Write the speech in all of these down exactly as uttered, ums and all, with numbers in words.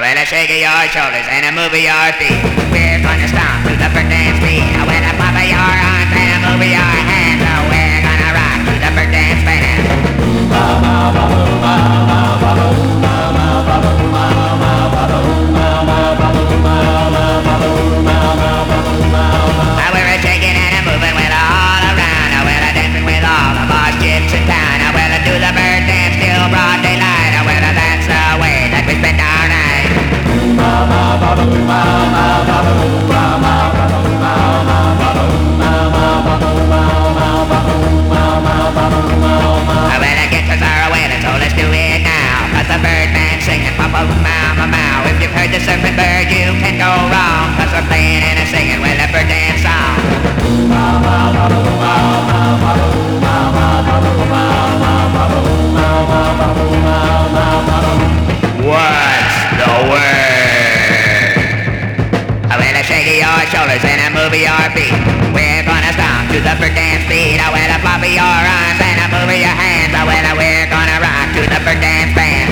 well, I shake your shoulders and I move your feet. We're gonna stomp to the bird dance beat. Well, I pop your arms and I move your hands. Oh, we're gonna rock to the bird dance band. We're shaking and a moving with all around. Well, I'm dancing with all the boss chicks in town. Well, I do the bird dance till broad daylight. Well, that's the way that we spend our night. Well, I guess us are wailing, so let's do it now. Cause the birdman's singing, pop-up, mow-mow-mow. If you've heard the surfing bird, you can't go wrong. Cause we're playing and a singing, well, a bird dance song. What's the word? Well, I shake your shoulders and I move your feet. We're gonna stomp to the bird dance beat. I will flop your arms and I move your hands. I will, we're gonna rock to the bird dance band.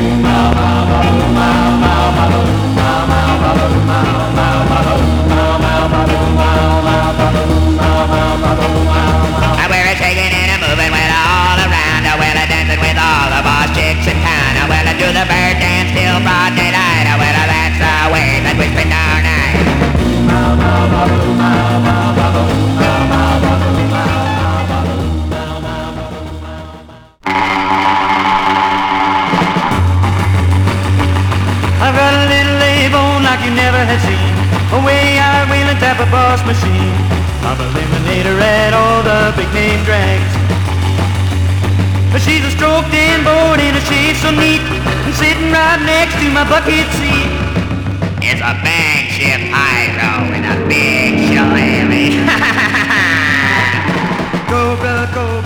We're shaking and a moving with all around. Well, a dancing with all the boss chicks in town. Well, I do the bird dance till broad daylight. Well, that's the way that we spend our night. I've got a little A-bone like you never had seen. A way-out wheel and tap a boss machine. I'm a eliminator at all the big name drags. But she's a stroked in board in a shade so neat, and sitting right next to my bucket seat. It's a bang ship hydro with a big shillelagh. Go, brother, go.